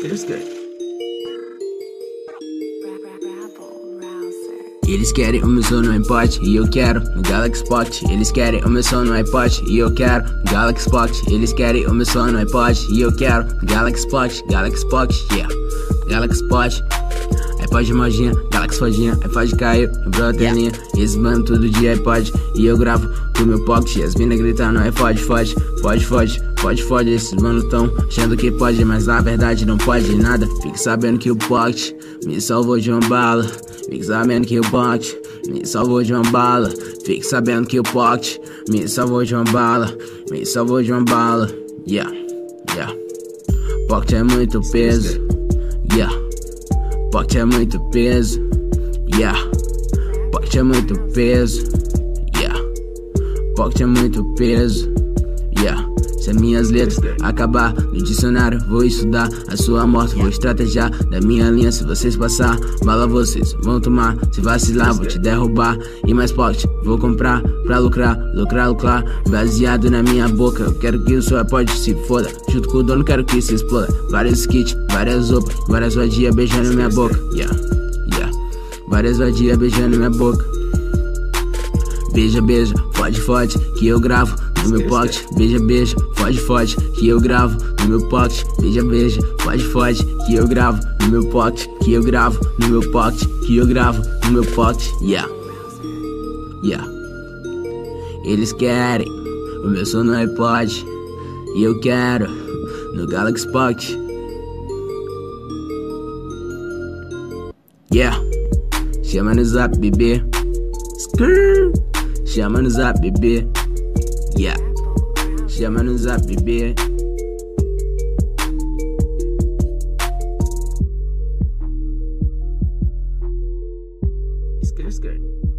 Eles querem o meu som no iPod e eu quero no Galaxy Pocket. Eles querem o meu som no iPod e eu quero no Galaxy Pocket. Eles querem o meu som no iPod e eu quero no Galaxy Pocket. Galaxy Pocket, yeah. Galaxy Pocket. iPod modinha, Galaxy fodinha, iPod caiu, quebrou a telinha. Esse mano tudo de iPod e eu gravo pro meu pocket. As minas gritam no iPod, fode, fode. Esses mano tão achando que pode, mas na verdade não pode nada. Fique sabendo que o pocket me salvou de uma bala. Fique sabendo que o pocket me salvou de uma bala. Fique sabendo que o pocket me salvou de uma bala. Me salvou de uma bala. Yeah, yeah. Pocket é muito peso. Yeah. Pocket é muito peso. Yeah. Pocket é muito peso. Yeah. Pocket é muito peso. Yeah. Se as minhas letras acabar no dicionário, vou estudar a sua morte, vou estrategiar da minha linha. Se vocês passar, bala vocês vão tomar. Se vacilar, vou te derrubar. E mais pocket, vou comprar pra lucrar. Baseado na minha boca, eu quero que o seu iPod se foda. Junto com o dono, quero que se exploda. Vários kits, várias roupas, várias vadias beijando minha boca. Yeah, yeah. Várias vadias beijando minha boca. Beija, fode, que eu gravo no meu pocket. Beija, fode, que eu gravo no meu pocket. Beija, fode, que eu gravo no meu pocket. Que eu gravo no meu pocket. Que eu gravo no meu pocket. Yeah, yeah. Eles querem o meu som no iPod e eu quero no Galaxy Pocket. Yeah. Chama no zap, bebê. Chama no zap, bebê. Yeah. Chama no zap, bebê. Skr.